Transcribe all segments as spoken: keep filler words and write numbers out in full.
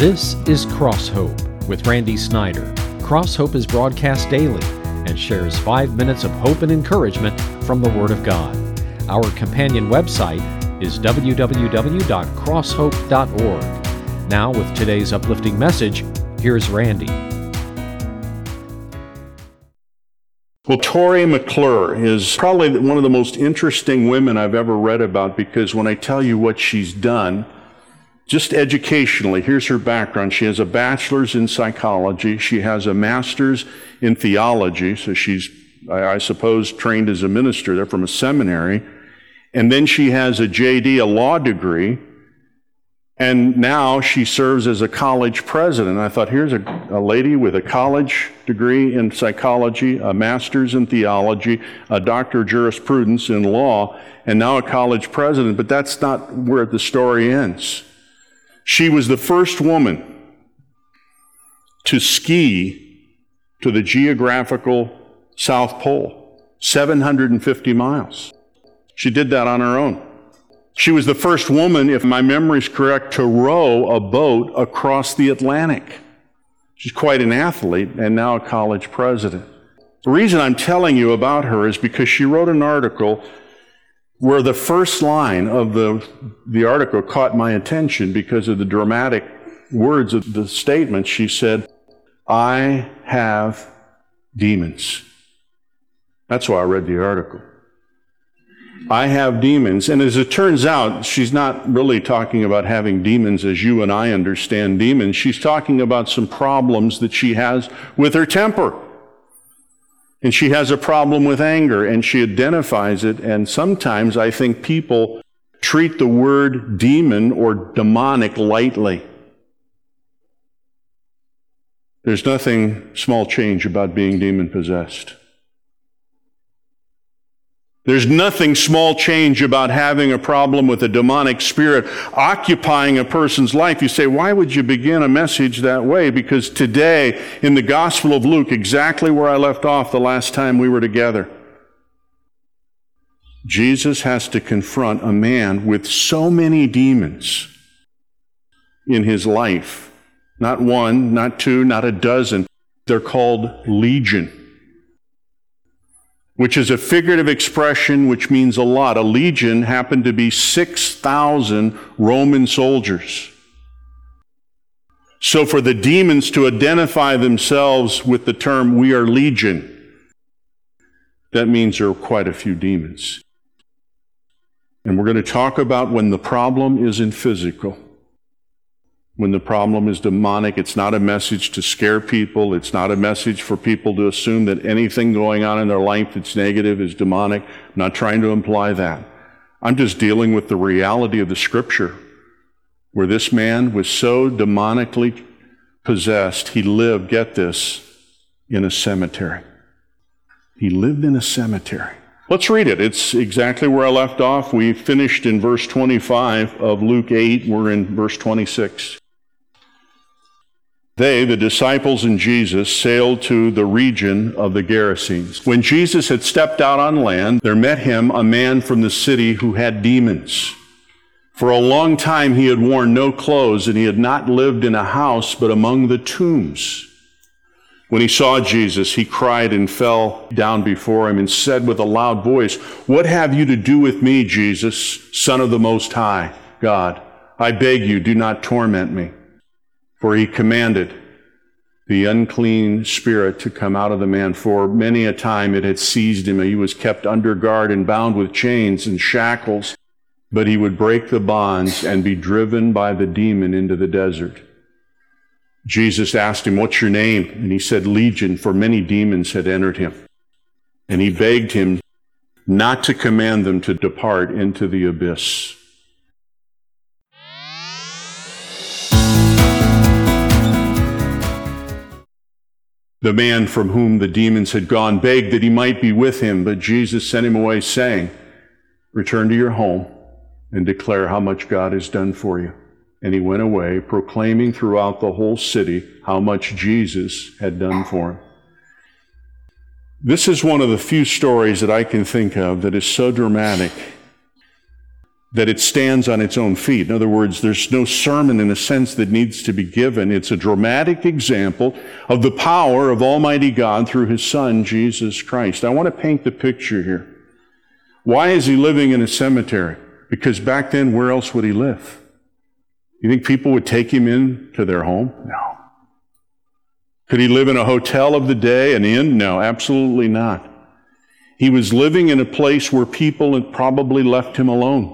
This is Cross Hope with Randy Snyder. Cross Hope is broadcast daily and shares five minutes of hope and encouragement from the Word of God. Our companion website is w w w dot cross hope dot org. Now, with today's uplifting message, here's Randy. Well, Tori McClure is probably one of the most interesting women I've ever read about, because when I tell you what she's done, just educationally, here's her background. She has a bachelor's in psychology. She has a master's in theology, so she's, I, I suppose, trained as a minister there from a seminary. And then she has a J D, a law degree, and now she serves as a college president. I thought, here's a, a lady with a college degree in psychology, a master's in theology, a doctor of jurisprudence in law, and now a college president. But that's not where the story ends. She was the first woman to ski to the geographical South Pole, seven hundred fifty miles. She did that on her own. She was the first woman, if my memory is correct, to row a boat across the Atlantic. She's quite an athlete and now a college president. The reason I'm telling you about her is because she wrote an article where the first line of the, the article caught my attention because of the dramatic words of the statement. She said, "I have demons." That's why I read the article. I have demons. And as it turns out, she's not really talking about having demons as you and I understand demons. She's talking about some problems that she has with her temper. And she has a problem with anger, and she identifies it. And sometimes I think people treat the word demon or demonic lightly. There's nothing small change about being demon-possessed. There's nothing small change about having a problem with a demonic spirit occupying a person's life. You say, why would you begin a message that way? Because today, in the Gospel of Luke, exactly where I left off the last time we were together, Jesus has to confront a man with so many demons in his life. Not one, not two, not a dozen. They're called legion, which is a figurative expression which means a lot. A legion happened to be six thousand Roman soldiers. So for the demons to identify themselves with the term, "we are legion," that means there are quite a few demons. And we're going to talk about when the problem isn't physical. When the problem is demonic. It's not a message to scare people. It's not a message for people to assume that anything going on in their life that's negative is demonic. I'm not trying to imply that. I'm just dealing with the reality of the Scripture, where this man was so demonically possessed, he lived, get this, in a cemetery. He lived in a cemetery. Let's read it. It's exactly where I left off. We finished in verse twenty-five of Luke eight. We're in verse twenty-six. They, the disciples and Jesus, sailed to the region of the Gerasenes. When Jesus had stepped out on land, there met him a man from the city who had demons. For a long time he had worn no clothes, and he had not lived in a house, but among the tombs. When he saw Jesus, he cried and fell down before him and said with a loud voice, "What have you to do with me, Jesus, Son of the Most High God? I beg you, do not torment me." For he commanded the unclean spirit to come out of the man, for many a time it had seized him. He was kept under guard and bound with chains and shackles, but he would break the bonds and be driven by the demon into the desert. Jesus asked him, "What's your name?" And he said, "Legion," for many demons had entered him. And he begged him not to command them to depart into the abyss. The man from whom the demons had gone begged that he might be with him, but Jesus sent him away, saying, "Return to your home and declare how much God has done for you." And he went away, proclaiming throughout the whole city how much Jesus had done for him. This is one of the few stories that I can think of that is so dramatic that it stands on its own feet. In other words, there's no sermon in a sense that needs to be given. It's a dramatic example of the power of Almighty God through His Son, Jesus Christ. I want to paint the picture here. Why is He living in a cemetery? Because back then, where else would He live? You think people would take Him in to their home? No. Could He live in a hotel of the day, an inn? No, absolutely not. He was living in a place where people had probably left Him alone.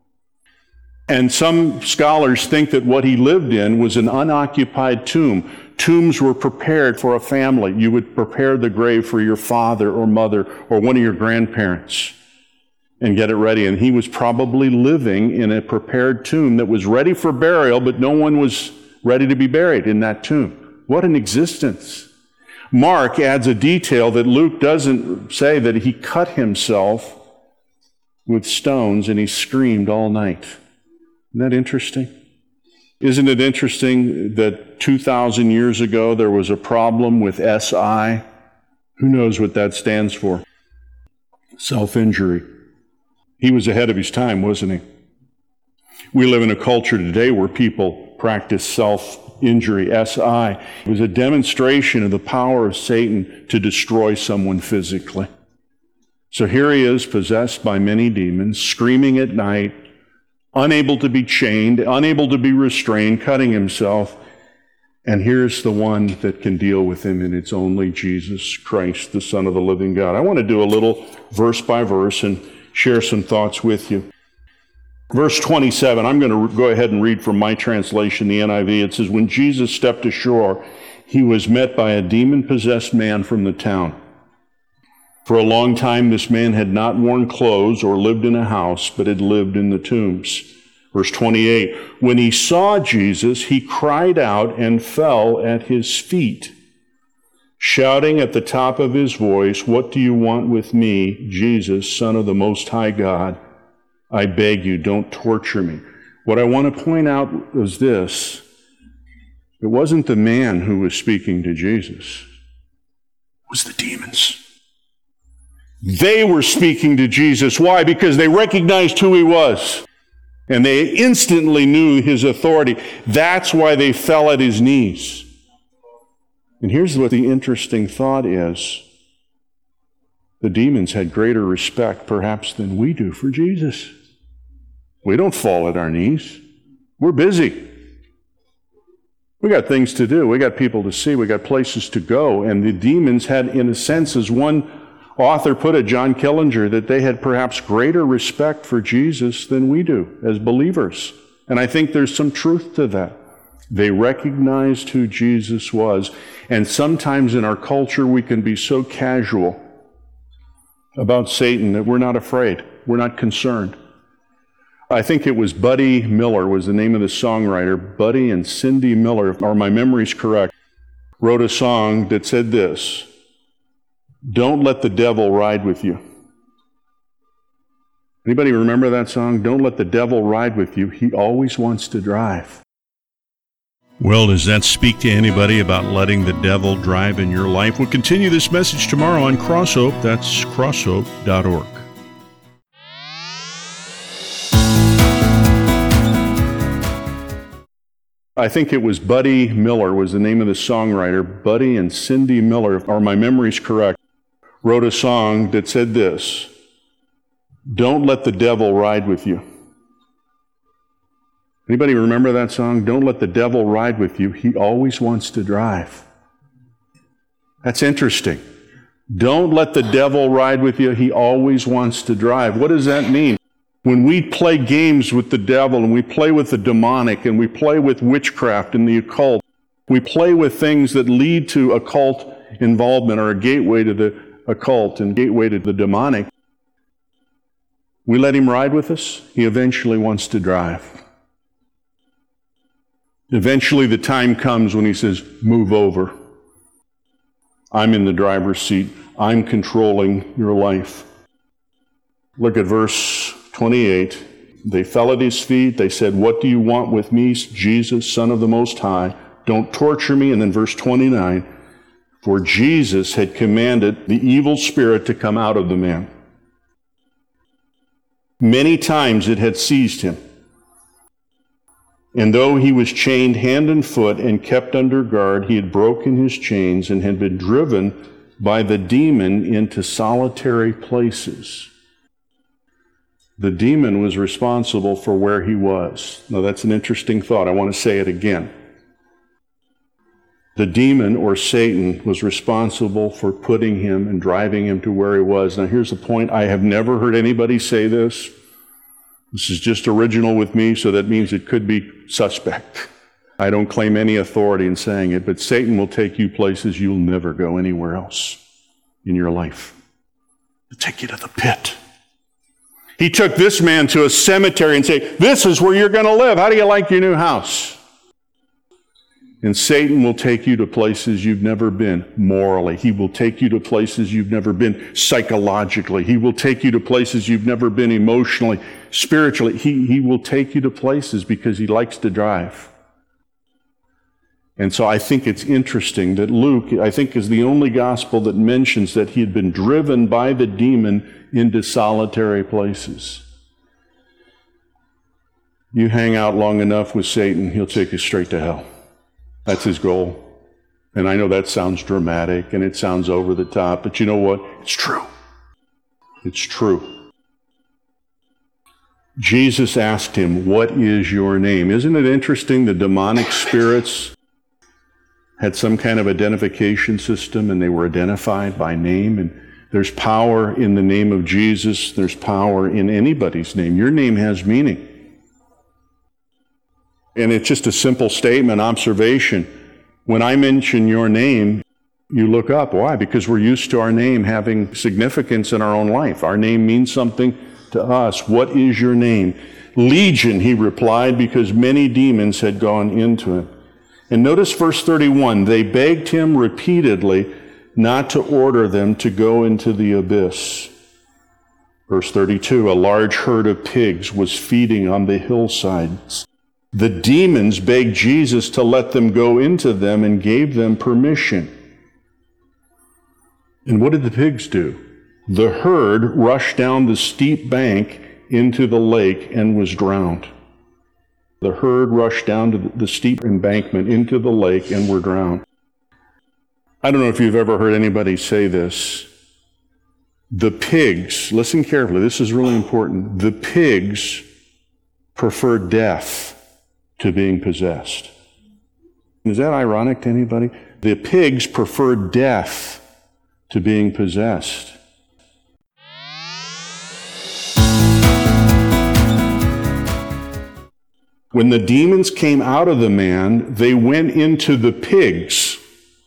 And some scholars think that what He lived in was an unoccupied tomb. Tombs were prepared for a family. You would prepare the grave for your father or mother or one of your grandparents and get it ready. And He was probably living in a prepared tomb that was ready for burial, but no one was ready to be buried in that tomb. What an existence. Mark adds a detail that Luke doesn't say, that He cut Himself with stones and He screamed all night. Isn't that interesting? Isn't it interesting that two thousand years ago there was a problem with S I? Who knows what that stands for? Self-injury. He was ahead of his time, wasn't he? We live in a culture today where people practice self-injury, S I. It was a demonstration of the power of Satan to destroy someone physically. So here he is, possessed by many demons, screaming at night, unable to be chained, unable to be restrained, cutting himself. And here's the one that can deal with him, and it's only Jesus Christ, the Son of the living God. I want to do a little verse by verse and share some thoughts with you. Verse twenty-seven, I'm going to go ahead and read from my translation, the N I V. It says, when Jesus stepped ashore, He was met by a demon-possessed man from the town. For a long time, this man had not worn clothes or lived in a house, but had lived in the tombs. Verse twenty-eight, when he saw Jesus, he cried out and fell at His feet, shouting at the top of his voice, what do you want with me, Jesus, Son of the Most High God? I beg you, don't torture me. What I want to point out is this. It wasn't the man who was speaking to Jesus. It was the demons. They were speaking to Jesus. Why? Because they recognized who He was. And they instantly knew His authority. That's why they fell at His knees. And here's what the interesting thought is. The demons had greater respect, perhaps, than we do for Jesus. We don't fall at our knees. We're busy. We got things to do. We got people to see. We got places to go. And the demons had, in a sense, as one author put it, John Killinger, that they had perhaps greater respect for Jesus than we do as believers. And I think there's some truth to that. They recognized who Jesus was. And sometimes in our culture, we can be so casual about Satan that we're not afraid. We're not concerned. I think it was Buddy Miller was the name of the songwriter. Buddy and Cindy Miller, if my memory's correct, wrote a song that said this: don't let the devil ride with you. Anybody remember that song? Don't let the devil ride with you. He always wants to drive. Well, does that speak to anybody about letting the devil drive in your life? We'll continue this message tomorrow on Crosshope. That's crosshope dot org. I think it was Buddy Miller was the name of the songwriter. Buddy and Cindy Miller, if my memory's correct, wrote a song that said this: don't let the devil ride with you. Anybody remember that song? Don't let the devil ride with you. He always wants to drive. That's interesting. Don't let the devil ride with you. He always wants to drive. What does that mean? When we play games with the devil and we play with the demonic and we play with witchcraft and the occult, we play with things that lead to occult involvement or a gateway to the occult and gateway to the demonic, we let him ride with us, he eventually wants to drive. Eventually the time comes when he says, move over. I'm in the driver's seat. I'm controlling your life. Look at verse twenty-eight. They fell at his feet. They said, what do you want with me, Jesus, Son of the Most High? Don't torture me. And then verse twenty-nine, for Jesus had commanded the evil spirit to come out of the man. Many times it had seized him. And though he was chained hand and foot and kept under guard, he had broken his chains and had been driven by the demon into solitary places. The demon was responsible for where he was. Now that's an interesting thought. I want to say it again. The demon, or Satan, was responsible for putting him and driving him to where he was. Now here's the point. I have never heard anybody say this. This is just original with me, so that means it could be suspect. I don't claim any authority in saying it, but Satan will take you places you'll never go anywhere else in your life. He'll take you to the pit. He took this man to a cemetery and said, this is where you're going to live. How do you like your new house? And Satan will take you to places you've never been morally. He will take you to places you've never been psychologically. He will take you to places you've never been emotionally, spiritually. He, he will take you to places because he likes to drive. And so I think it's interesting that Luke, I think, is the only gospel that mentions that he had been driven by the demon into solitary places. You hang out long enough with Satan, he'll take you straight to hell. That's his goal. And I know that sounds dramatic and it sounds over the top, but you know what? It's true. It's true. Jesus asked him, what is your name? Isn't it interesting the demonic spirits had some kind of identification system and they were identified by name? And there's power in the name of Jesus. There's power in anybody's name. Your name has meaning. And it's just a simple statement, observation. When I mention your name, you look up. Why? Because we're used to our name having significance in our own life. Our name means something to us. What is your name? Legion, he replied, because many demons had gone into him. And notice verse thirty-one. They begged him repeatedly not to order them to go into the abyss. Verse thirty-two. A large herd of pigs was feeding on the hillsides. The demons begged Jesus to let them go into them and gave them permission. And what did the pigs do? The herd rushed down the steep bank into the lake and was drowned. The herd rushed down to the steep embankment into the lake and were drowned. I don't know if you've ever heard anybody say this. The pigs, listen carefully, this is really important. The pigs prefer death to being possessed. Is that ironic to anybody? The pigs prefer death to being possessed. When the demons came out of the man, they went into the pigs.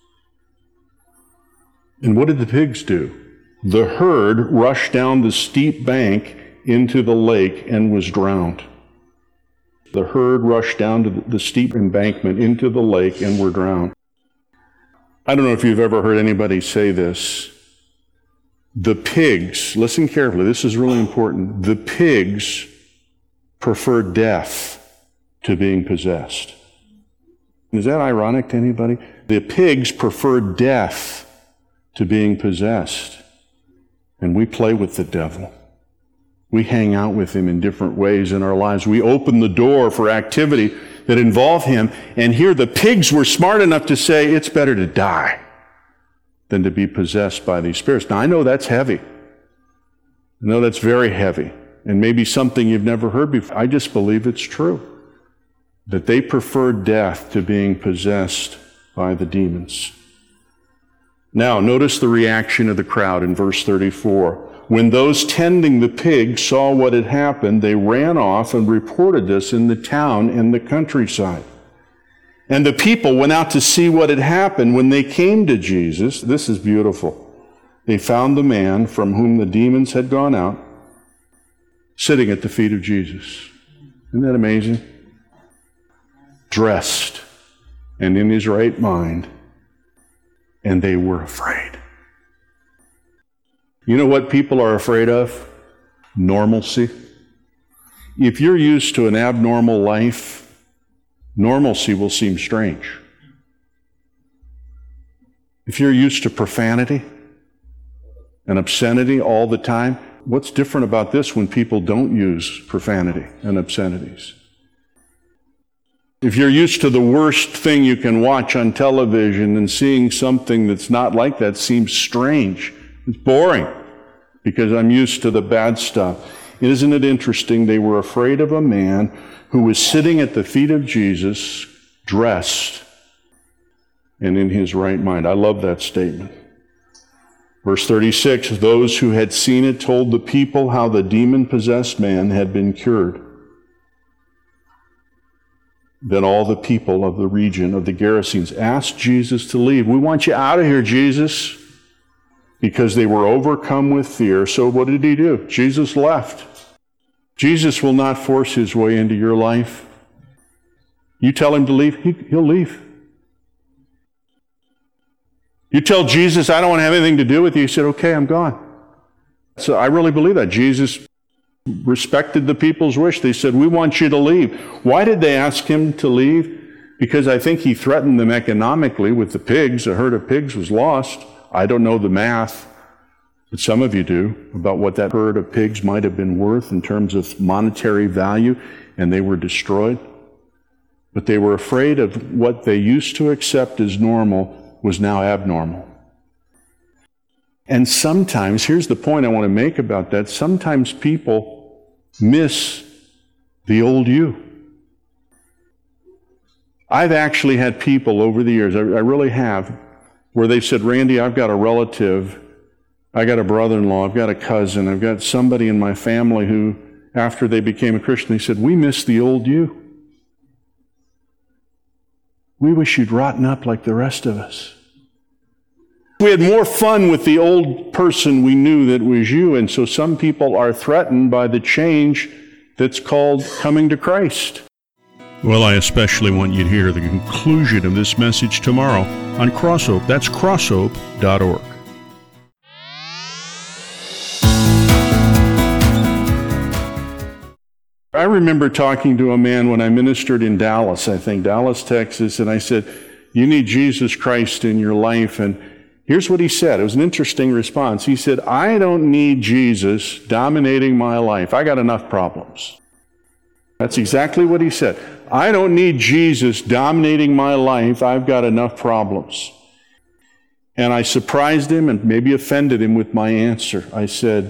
And what did the pigs do? The herd rushed down the steep bank into the lake and was drowned. The herd rushed down to the steep embankment into the lake and were drowned. I don't know if you've ever heard anybody say this. The pigs, listen carefully, this is really important. The pigs prefer death to being possessed. Is that ironic to anybody? The pigs prefer death to being possessed. And we play with the devil. We hang out with him in different ways in our lives. We open the door for activity that involve him. And here the pigs were smart enough to say, it's better to die than to be possessed by these spirits. Now, I know that's heavy. I know that's very heavy. And maybe something you've never heard before. I just believe it's true. That they prefer death to being possessed by the demons. Now, notice the reaction of the crowd in verse thirty-four. When those tending the pigs saw what had happened, they ran off and reported this in the town and the countryside. And the people went out to see what had happened. When they came to Jesus, this is beautiful. They found the man from whom the demons had gone out, sitting at the feet of Jesus. Isn't that amazing? Dressed and in his right mind. And they were afraid. You know what people are afraid of? Normalcy. If you're used to an abnormal life, normalcy will seem strange. If you're used to profanity and obscenity all the time, what's different about this when people don't use profanity and obscenities? If you're used to the worst thing you can watch on television and seeing something that's not like that seems strange, it's boring because I'm used to the bad stuff. Isn't it interesting? They were afraid of a man who was sitting at the feet of Jesus, dressed and in his right mind. I love that statement. Verse thirty-six, those who had seen it told the people how the demon-possessed man had been cured. Then all the people of the region of the Gerasenes asked Jesus to leave. We want you out of here, Jesus. Because they were overcome with fear. So what did he do? Jesus left. Jesus will not force his way into your life. You tell him to leave, he, he'll leave. You tell Jesus, I don't want to have anything to do with you. He said, okay, I'm gone. So I really believe that. Jesus respected the people's wish. They said, we want you to leave. Why did they ask him to leave? Because I think he threatened them economically with the pigs. A herd of pigs was lost. I don't know the math, but some of you do, about what that herd of pigs might have been worth in terms of monetary value, and they were destroyed. But they were afraid of what they used to accept as normal was now abnormal. And sometimes, here's the point I want to make about that, sometimes people miss the old you. I've actually had people over the years, I, I really have, where they've said, Randy, I've got a relative, I got a brother-in-law, I've got a cousin, I've got somebody in my family who, after they became a Christian, they said, we miss the old you. We wish you'd rotten up like the rest of us. We had more fun with the old person we knew that was you, and so some people are threatened by the change that's called coming to Christ. Well, I especially want you to hear the conclusion of this message tomorrow on Crosshope. That's crosshope dot org. I remember talking to a man when I ministered in Dallas, I think, Dallas, Texas, and I said, you need Jesus Christ in your life. And here's what he said. It was an interesting response. He said, I don't need Jesus dominating my life. I got enough problems. That's exactly what he said. I don't need Jesus dominating my life. I've got enough problems. And I surprised him and maybe offended him with my answer. I said,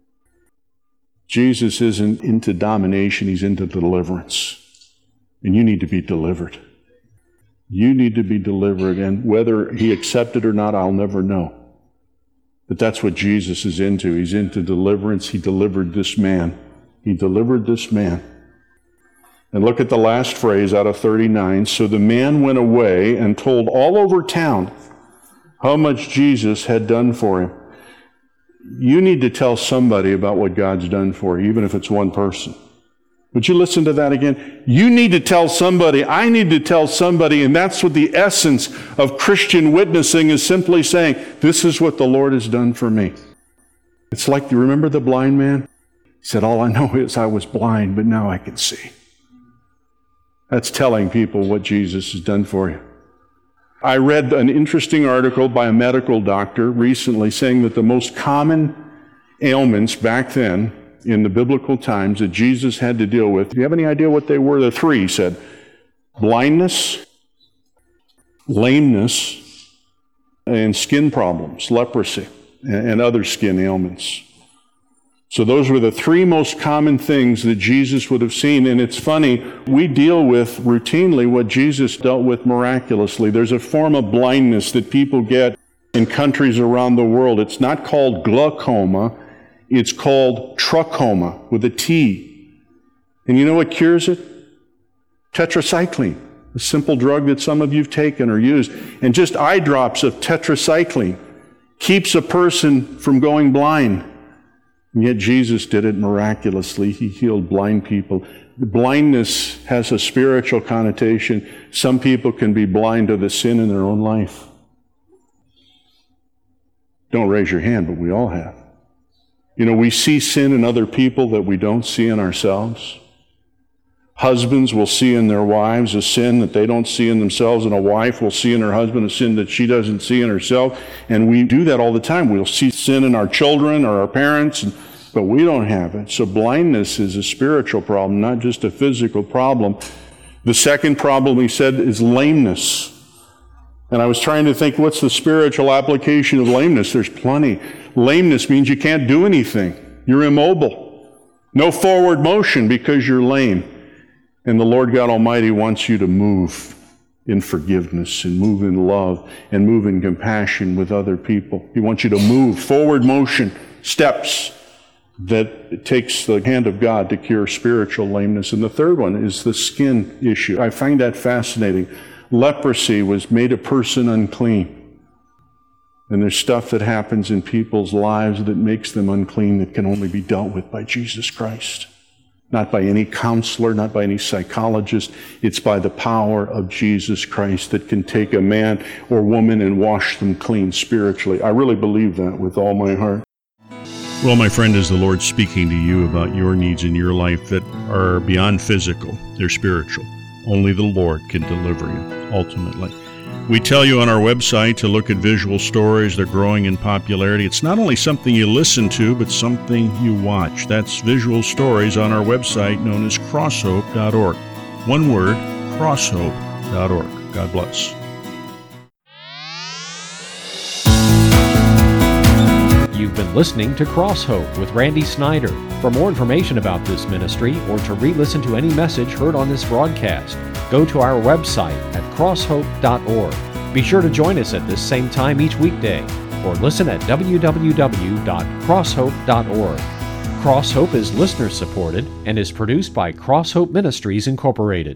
Jesus isn't into domination, he's into deliverance. And you need to be delivered. You need to be delivered, and whether he accepted or not, I'll never know. But that's what Jesus is into. He's into deliverance. He delivered this man. He delivered this man. And look at the last phrase out of thirty-nine. So the man went away and told all over town how much Jesus had done for him. You need to tell somebody about what God's done for you, even if it's one person. Would you listen to that again? You need to tell somebody, I need to tell somebody, and that's what the essence of Christian witnessing is, simply saying, this is what the Lord has done for me. It's like, you remember the blind man? He said, all I know is I was blind, but now I can see. That's telling people what Jesus has done for you. I read an interesting article by a medical doctor recently saying that the most common ailments back then in the biblical times that Jesus had to deal with, do you have any idea what they were? The three, he said. Blindness, lameness, and skin problems, leprosy, and other skin ailments. So those were the three most common things that Jesus would have seen. And it's funny, we deal with routinely what Jesus dealt with miraculously. There's a form of blindness that people get in countries around the world. It's not called glaucoma. It's called trachoma with a T. And you know what cures it? Tetracycline, a simple drug that some of you have taken or used. And just eye drops of tetracycline keeps a person from going blind. And yet Jesus did it miraculously. He healed blind people. Blindness has a spiritual connotation. Some people can be blind to the sin in their own life. Don't raise your hand, but we all have. You know, we see sin in other people that we don't see in ourselves. Husbands will see in their wives a sin that they don't see in themselves, and a wife will see in her husband a sin that she doesn't see in herself. And we do that all the time. We'll see sin in our children or our parents, and but we don't have it. So blindness is a spiritual problem, not just a physical problem. The second problem, he said, is lameness. And I was trying to think, what's the spiritual application of lameness? There's plenty. Lameness means you can't do anything. You're immobile. No forward motion because you're lame. And the Lord God Almighty wants you to move in forgiveness and move in love and move in compassion with other people. He wants you to move, forward motion, steps that it takes the hand of God to cure spiritual lameness. And the third one is the skin issue. I find that fascinating. Leprosy was made a person unclean. And there's stuff that happens in people's lives that makes them unclean that can only be dealt with by Jesus Christ. Not by any counselor, not by any psychologist. It's by the power of Jesus Christ that can take a man or woman and wash them clean spiritually. I really believe that with all my heart. Well, my friend, is the Lord speaking to you about your needs in your life that are beyond physical? They're spiritual. Only the Lord can deliver you, ultimately. We tell you on our website to look at visual stories. They're growing in popularity. It's not only something you listen to, but something you watch. That's visual stories on our website known as crosshope dot org. One word, crosshope dot org. God bless. You've been listening to Cross Hope with Randy Snyder. For more information about this ministry or to re-listen to any message heard on this broadcast, go to our website at crosshope dot org. Be sure to join us at this same time each weekday or listen at w w w dot crosshope dot org. Cross Hope is listener supported and is produced by Cross Hope Ministries Incorporated.